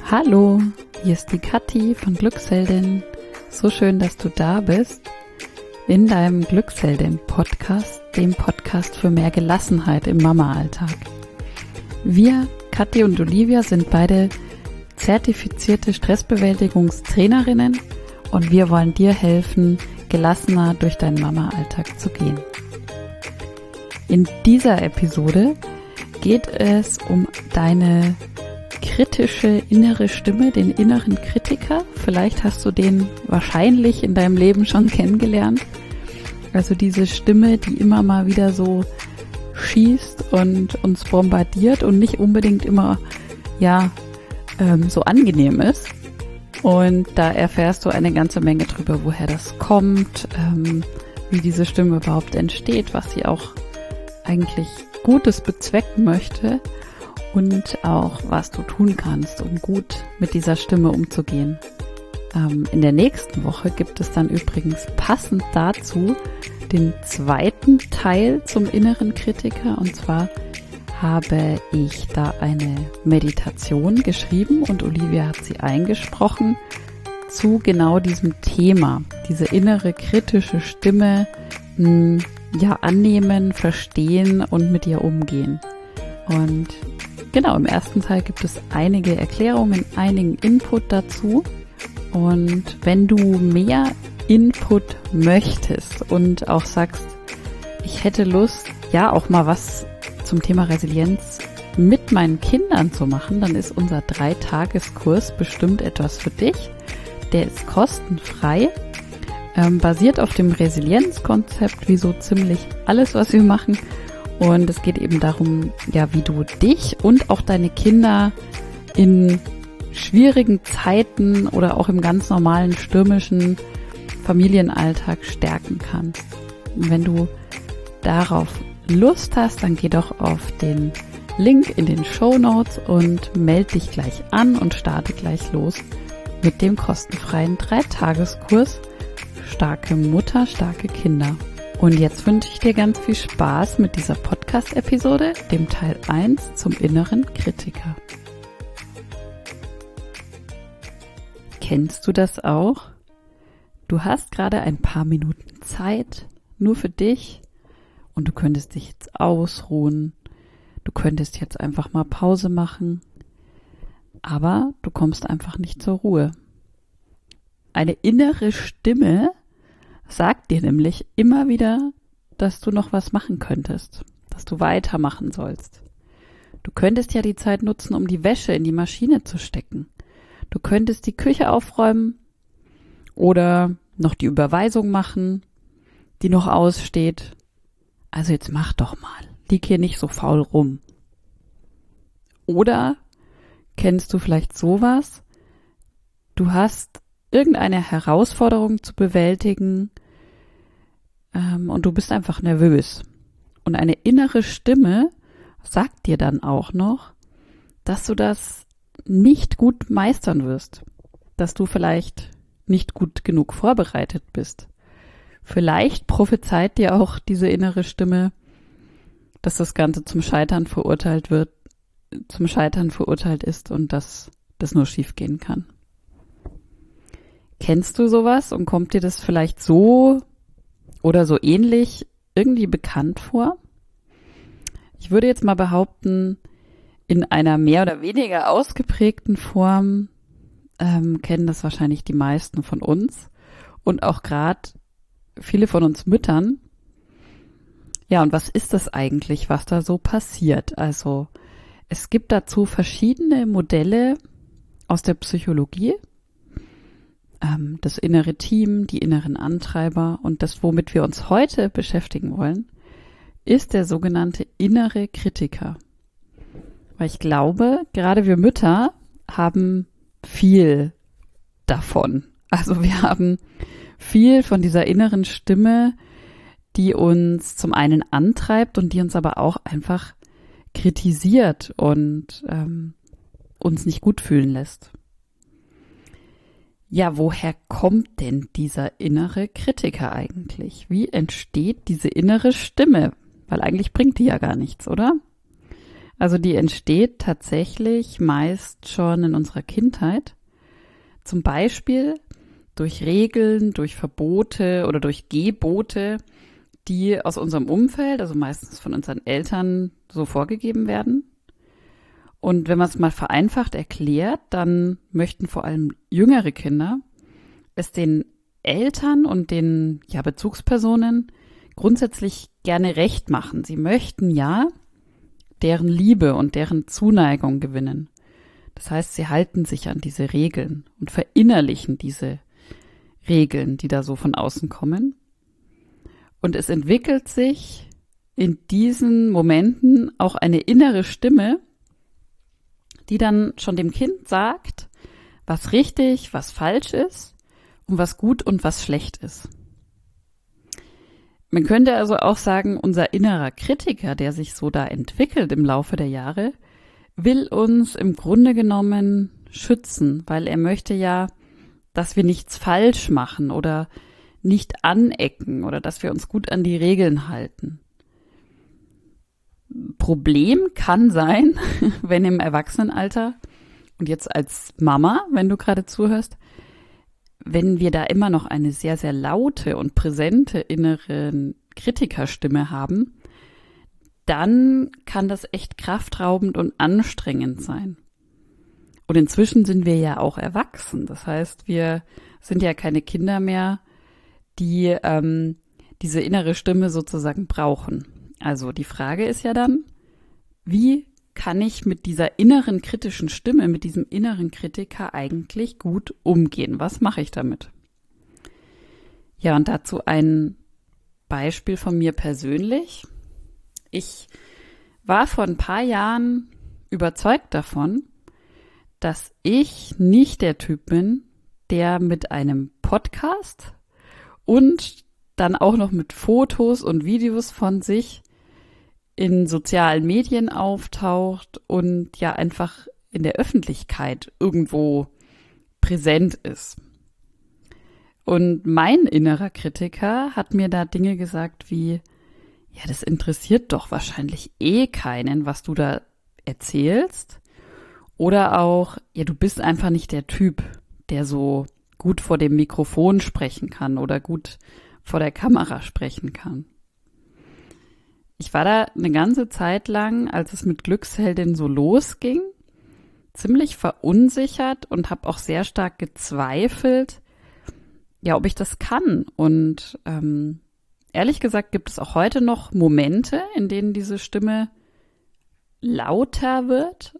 Hallo, hier ist die Kathi von Glücksheldin. So schön, dass du da bist in deinem Glücksheldin-Podcast, dem Podcast für mehr Gelassenheit im Mama-Alltag. Wir, Kathi und Olivia, sind beide zertifizierte Stressbewältigungstrainerinnen und wir wollen dir helfen, gelassener durch deinen Mama-Alltag zu gehen. In dieser Episode geht es um deine kritische innere Stimme, den inneren Kritiker. Vielleicht hast du den wahrscheinlich in deinem Leben schon kennengelernt. Also diese Stimme, die immer mal wieder so schießt und uns bombardiert und nicht unbedingt immer so angenehm ist. Und da erfährst du eine ganze Menge drüber, woher das kommt, wie diese Stimme überhaupt entsteht, was sie auch eigentlich Gutes bezwecken möchte und auch, was du tun kannst, um gut mit dieser Stimme umzugehen. In der nächsten Woche gibt es dann übrigens passend dazu den zweiten Teil zum inneren Kritiker, und zwar habe ich da eine Meditation geschrieben und Olivia hat sie eingesprochen zu genau diesem Thema, diese innere kritische Stimme, annehmen, verstehen und mit ihr umgehen. Und genau, im ersten Teil gibt es einige Erklärungen, einigen Input dazu. Und wenn du mehr Input möchtest und auch sagst, ich hätte Lust, auch mal was zum Thema Resilienz mit meinen Kindern zu machen, dann ist unser 3-Tageskurs bestimmt etwas für dich. Der ist kostenfrei, basiert auf dem Resilienzkonzept, wie so ziemlich alles, was wir machen. Und es geht eben darum, wie du dich und auch deine Kinder in schwierigen Zeiten oder auch im ganz normalen stürmischen Familienalltag stärken kannst. Und wenn du darauf Lust hast, dann geh doch auf den Link in den Shownotes und melde dich gleich an und starte gleich los mit dem kostenfreien 3-Tageskurs Starke Mutter, starke Kinder. Und jetzt wünsche ich dir ganz viel Spaß mit dieser Podcast-Episode, dem Teil 1 zum inneren Kritiker. Kennst du das auch? Du hast gerade ein paar Minuten Zeit, nur für dich, und du könntest dich jetzt ausruhen, du könntest jetzt einfach mal Pause machen, aber du kommst einfach nicht zur Ruhe. Eine innere Stimme sagt dir nämlich immer wieder, dass du noch was machen könntest, dass du weitermachen sollst. Du könntest ja die Zeit nutzen, um die Wäsche in die Maschine zu stecken. Du könntest die Küche aufräumen oder noch die Überweisung machen, die noch aussteht. Also jetzt mach doch mal, lieg hier nicht so faul rum. Oder kennst du vielleicht sowas? Du hast irgendeine Herausforderung zu bewältigen und du bist einfach nervös. Und eine innere Stimme sagt dir dann auch noch, dass du das nicht gut meistern wirst, dass du vielleicht nicht gut genug vorbereitet bist. Vielleicht prophezeit dir auch diese innere Stimme, dass das Ganze zum Scheitern verurteilt ist und dass das nur schief gehen kann. Kennst du sowas und kommt dir das vielleicht so oder so ähnlich irgendwie bekannt vor? Ich würde jetzt mal behaupten, in einer mehr oder weniger ausgeprägten Form kennen das wahrscheinlich die meisten von uns und auch gerade viele von uns Müttern. Ja, und was ist das eigentlich, was da so passiert? Also es gibt dazu verschiedene Modelle aus der Psychologie. Das innere Team, die inneren Antreiber und das, womit wir uns heute beschäftigen wollen, ist der sogenannte innere Kritiker. Weil ich glaube, gerade wir Mütter haben viel davon. Also wir haben viel von dieser inneren Stimme, die uns zum einen antreibt und die uns aber auch einfach kritisiert und uns nicht gut fühlen lässt. Ja, woher kommt denn dieser innere Kritiker eigentlich? Wie entsteht diese innere Stimme? Weil eigentlich bringt die ja gar nichts, oder? Also die entsteht tatsächlich meist schon in unserer Kindheit. Zum Beispiel durch Regeln, durch Verbote oder durch Gebote, die aus unserem Umfeld, also meistens von unseren Eltern, so vorgegeben werden. Und wenn man es mal vereinfacht erklärt, dann möchten vor allem jüngere Kinder es den Eltern und den Bezugspersonen grundsätzlich gerne recht machen. Sie möchten ja deren Liebe und deren Zuneigung gewinnen. Das heißt, sie halten sich an diese Regeln und verinnerlichen diese Regeln, die da so von außen kommen. Und es entwickelt sich in diesen Momenten auch eine innere Stimme, die dann schon dem Kind sagt, was richtig, was falsch ist und was gut und was schlecht ist. Man könnte also auch sagen, unser innerer Kritiker, der sich so da entwickelt im Laufe der Jahre, will uns im Grunde genommen schützen, weil er möchte ja, dass wir nichts falsch machen oder nicht anecken oder dass wir uns gut an die Regeln halten. Problem kann sein, wenn im Erwachsenenalter und jetzt als Mama, wenn du gerade zuhörst, wenn wir da immer noch eine sehr, sehr laute und präsente innere Kritikerstimme haben, dann kann das echt kraftraubend und anstrengend sein. Und inzwischen sind wir ja auch erwachsen. Das heißt, wir sind ja keine Kinder mehr, die diese innere Stimme sozusagen brauchen. Also die Frage ist ja dann, wie kann ich mit dieser inneren kritischen Stimme, mit diesem inneren Kritiker eigentlich gut umgehen? Was mache ich damit? Ja, und dazu ein Beispiel von mir persönlich. Ich war vor ein paar Jahren überzeugt davon, dass ich nicht der Typ bin, der mit einem Podcast und dann auch noch mit Fotos und Videos von sich in sozialen Medien auftaucht und ja einfach in der Öffentlichkeit irgendwo präsent ist. Und mein innerer Kritiker hat mir da Dinge gesagt wie, ja, das interessiert doch wahrscheinlich eh keinen, was du da erzählst. Oder auch, ja, du bist einfach nicht der Typ, der so gut vor dem Mikrofon sprechen kann oder gut vor der Kamera sprechen kann. Ich war da eine ganze Zeit lang, als es mit Glücksheldin so losging, ziemlich verunsichert und habe auch sehr stark gezweifelt, ja, ob ich das kann. Und ehrlich gesagt gibt es auch heute noch Momente, in denen diese Stimme lauter wird.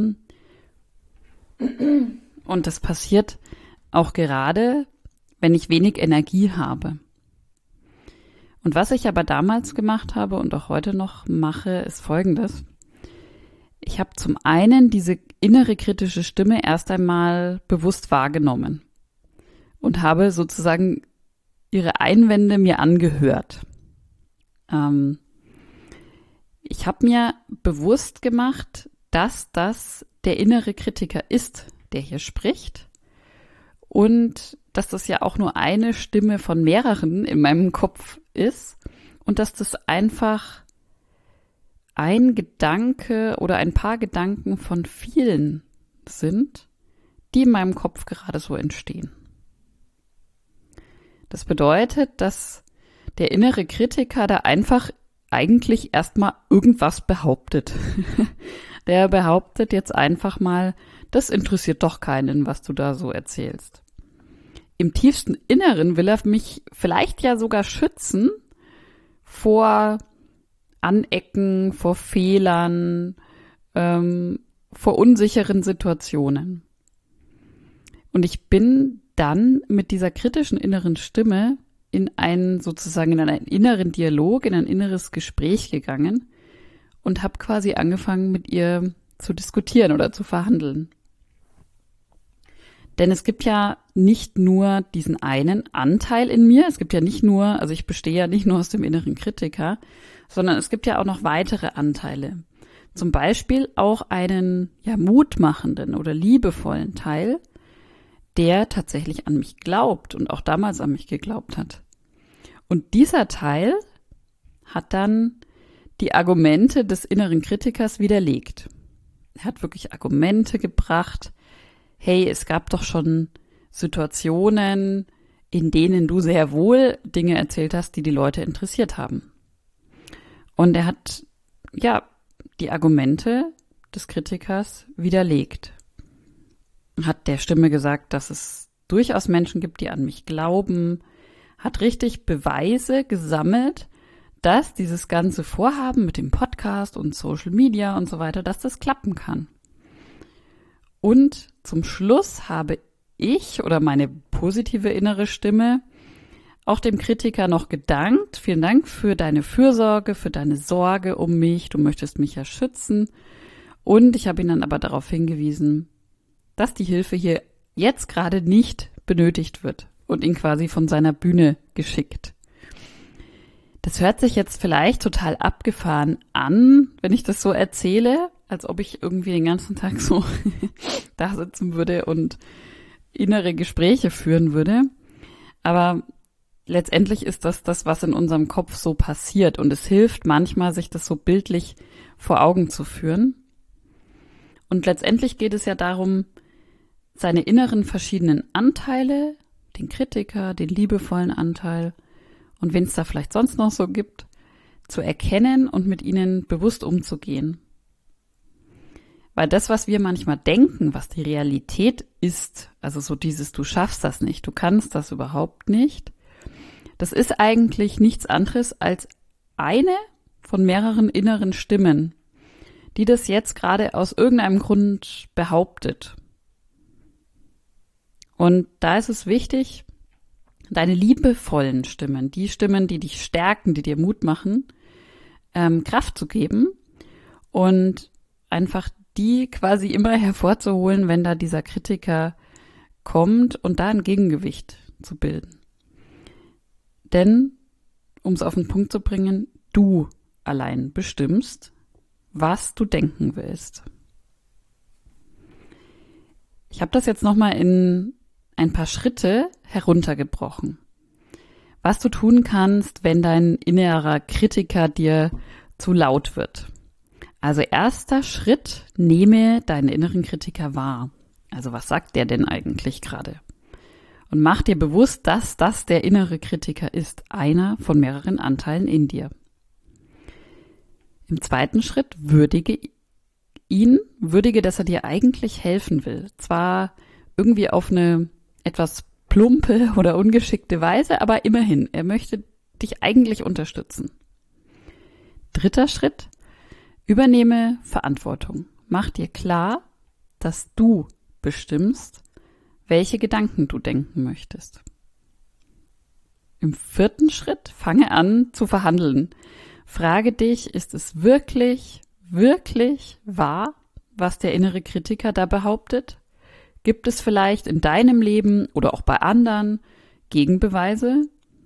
Und das passiert auch gerade, wenn ich wenig Energie habe. Und was ich aber damals gemacht habe und auch heute noch mache, ist Folgendes. Ich habe zum einen diese innere kritische Stimme erst einmal bewusst wahrgenommen und habe sozusagen ihre Einwände mir angehört. Ich habe mir bewusst gemacht, dass das der innere Kritiker ist, der hier spricht und dass das ja auch nur eine Stimme von mehreren in meinem Kopf ist und dass das einfach ein Gedanke oder ein paar Gedanken von vielen sind, die in meinem Kopf gerade so entstehen. Das bedeutet, dass der innere Kritiker da einfach eigentlich erstmal irgendwas behauptet. Der behauptet jetzt einfach mal, das interessiert doch keinen, was du da so erzählst. Im tiefsten Inneren will er mich vielleicht ja sogar schützen vor Anecken, vor Fehlern, vor unsicheren Situationen. Und ich bin dann mit dieser kritischen inneren Stimme in einen inneren Dialog, in ein inneres Gespräch gegangen und habe quasi angefangen, mit ihr zu diskutieren oder zu verhandeln. Denn es gibt ja nicht nur diesen einen Anteil in mir, es gibt ja nicht nur, also ich bestehe ja nicht nur aus dem inneren Kritiker, sondern es gibt ja auch noch weitere Anteile. Zum Beispiel auch einen mutmachenden oder liebevollen Teil, der tatsächlich an mich glaubt und auch damals an mich geglaubt hat. Und dieser Teil hat dann die Argumente des inneren Kritikers widerlegt. Er hat wirklich Argumente gebracht. Hey, es gab doch schon Situationen, in denen du sehr wohl Dinge erzählt hast, die die Leute interessiert haben. Und er hat, die Argumente des Kritikers widerlegt. Hat der Stimme gesagt, dass es durchaus Menschen gibt, die an mich glauben, hat richtig Beweise gesammelt, dass dieses ganze Vorhaben mit dem Podcast und Social Media und so weiter, dass das klappen kann. Und zum Schluss habe ich oder meine positive innere Stimme auch dem Kritiker noch gedankt. Vielen Dank für deine Fürsorge, für deine Sorge um mich. Du möchtest mich ja schützen. Und ich habe ihn dann aber darauf hingewiesen, dass die Hilfe hier jetzt gerade nicht benötigt wird und ihn quasi von seiner Bühne geschickt. Das hört sich jetzt vielleicht total abgefahren an, wenn ich das so erzähle, als ob ich irgendwie den ganzen Tag so da sitzen würde und innere Gespräche führen würde. Aber letztendlich ist das, was in unserem Kopf so passiert. Und es hilft manchmal, sich das so bildlich vor Augen zu führen. Und letztendlich geht es ja darum, seine inneren verschiedenen Anteile, den Kritiker, den liebevollen Anteil und wen es da vielleicht sonst noch so gibt, zu erkennen und mit ihnen bewusst umzugehen. Weil das, was wir manchmal denken, was die Realität ist, also so dieses, du schaffst das nicht, du kannst das überhaupt nicht, das ist eigentlich nichts anderes als eine von mehreren inneren Stimmen, die das jetzt gerade aus irgendeinem Grund behauptet. Und da ist es wichtig, deine liebevollen Stimmen, die Stimmen, die dich stärken, die dir Mut machen, Kraft zu geben und einfach die quasi immer hervorzuholen, wenn da dieser Kritiker kommt und da ein Gegengewicht zu bilden. Denn, um es auf den Punkt zu bringen, du allein bestimmst, was du denken willst. Ich habe das jetzt nochmal in ein paar Schritte heruntergebrochen. Was du tun kannst, wenn dein innerer Kritiker dir zu laut wird. Also erster Schritt, nehme deinen inneren Kritiker wahr. Also was sagt der denn eigentlich gerade? Und mach dir bewusst, dass das der innere Kritiker ist, einer von mehreren Anteilen in dir. Im zweiten Schritt würdige ihn, dass er dir eigentlich helfen will. Zwar irgendwie auf eine etwas plumpe oder ungeschickte Weise, aber immerhin, er möchte dich eigentlich unterstützen. Dritter Schritt, übernehme Verantwortung. Mach dir klar, dass du bestimmst, welche Gedanken du denken möchtest. Im vierten Schritt, fange an zu verhandeln. Frage dich, ist es wirklich, wirklich wahr, was der innere Kritiker da behauptet? Gibt es vielleicht in deinem Leben oder auch bei anderen Gegenbeweise?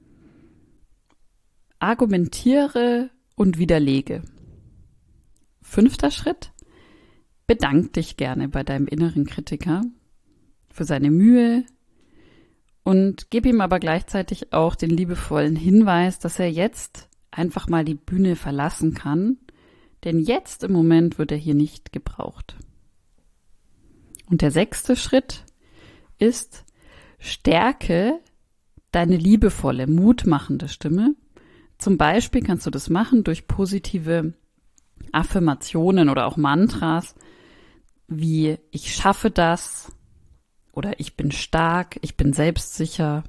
Argumentiere und widerlege. Fünfter Schritt, bedank dich gerne bei deinem inneren Kritiker für seine Mühe und gib ihm aber gleichzeitig auch den liebevollen Hinweis, dass er jetzt einfach mal die Bühne verlassen kann, denn jetzt im Moment wird er hier nicht gebraucht. Und der sechste Schritt ist, stärke deine liebevolle, mutmachende Stimme. Zum Beispiel kannst du das machen durch positive Affirmationen oder auch Mantras, wie ich schaffe das oder ich bin stark, ich bin selbstsicher.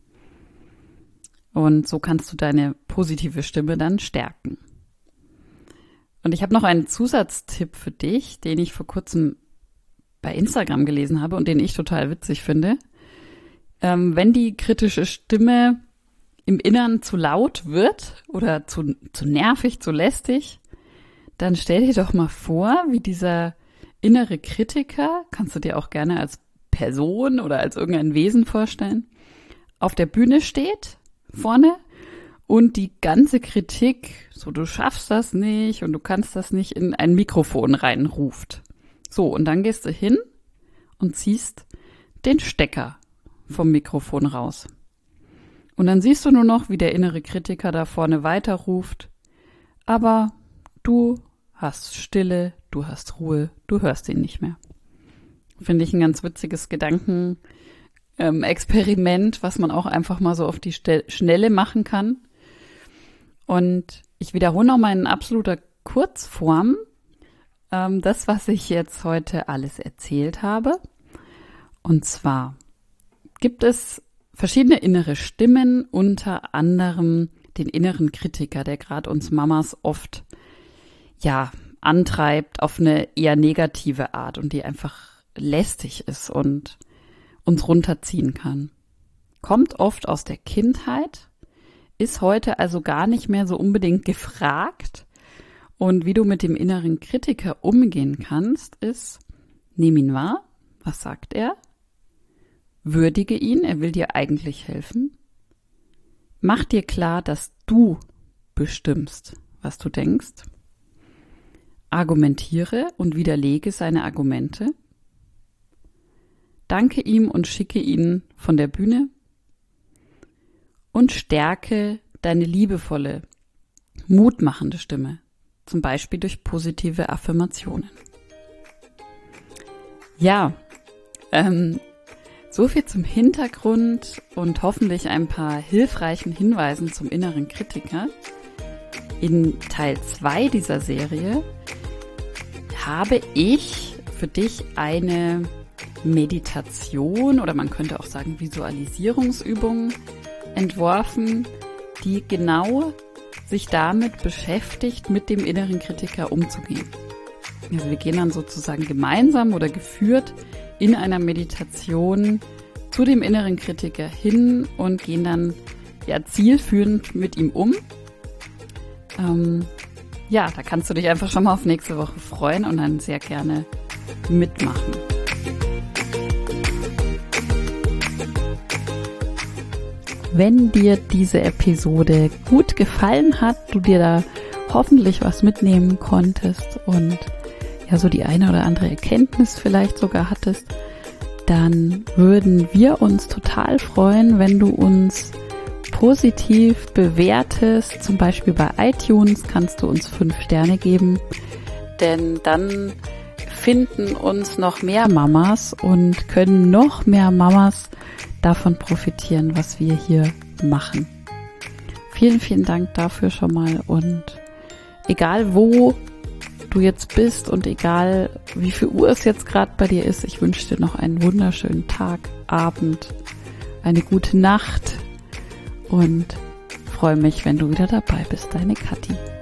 Und so kannst du deine positive Stimme dann stärken. Und ich habe noch einen Zusatztipp für dich, den ich vor kurzem bei Instagram gelesen habe und den ich total witzig finde. Wenn die kritische Stimme im Innern zu laut wird oder zu nervig, zu lästig, dann stell dir doch mal vor, wie dieser innere Kritiker, kannst du dir auch gerne als Person oder als irgendein Wesen vorstellen, auf der Bühne steht, vorne, und die ganze Kritik, so du schaffst das nicht und du kannst das nicht, in ein Mikrofon reinruft. So, und dann gehst du hin und ziehst den Stecker vom Mikrofon raus. Und dann siehst du nur noch, wie der innere Kritiker da vorne weiterruft. Aber Du hast Stille, du hast Ruhe, du hörst ihn nicht mehr. Finde ich ein ganz witziges Gedankenexperiment, was man auch einfach mal so auf die Schnelle machen kann. Und ich wiederhole nochmal in absoluter Kurzform das, was ich jetzt heute alles erzählt habe. Und zwar gibt es verschiedene innere Stimmen, unter anderem den inneren Kritiker, der gerade uns Mamas oft antreibt auf eine eher negative Art und die einfach lästig ist und uns runterziehen kann. Kommt oft aus der Kindheit, ist heute also gar nicht mehr so unbedingt gefragt. Und wie du mit dem inneren Kritiker umgehen kannst, ist, nimm ihn wahr, was sagt er? Würdige ihn, er will dir eigentlich helfen. Mach dir klar, dass du bestimmst, was du denkst. Argumentiere und widerlege seine Argumente. Danke ihm und schicke ihn von der Bühne. Und stärke deine liebevolle, mutmachende Stimme, zum Beispiel durch positive Affirmationen. Ja, so viel zum Hintergrund und hoffentlich ein paar hilfreichen Hinweisen zum inneren Kritiker. In Teil 2 dieser Serie habe ich für dich eine Meditation oder man könnte auch sagen Visualisierungsübung entworfen, die genau sich damit beschäftigt, mit dem inneren Kritiker umzugehen. Also wir gehen dann sozusagen gemeinsam oder geführt in einer Meditation zu dem inneren Kritiker hin und gehen dann zielführend mit ihm um. Da kannst du dich einfach schon mal auf nächste Woche freuen und dann sehr gerne mitmachen. Wenn dir diese Episode gut gefallen hat, du dir da hoffentlich was mitnehmen konntest und so die eine oder andere Erkenntnis vielleicht sogar hattest, dann würden wir uns total freuen, wenn du uns positiv bewertest. Zum Beispiel bei iTunes kannst du uns 5 Sterne geben, denn dann finden uns noch mehr Mamas und können noch mehr Mamas davon profitieren, was wir hier machen. Vielen, vielen Dank dafür schon mal und egal wo du jetzt bist und egal wie viel Uhr es jetzt gerade bei dir ist, ich wünsche dir noch einen wunderschönen Tag, Abend, eine gute Nacht und freue mich, wenn du wieder dabei bist, deine Kathi.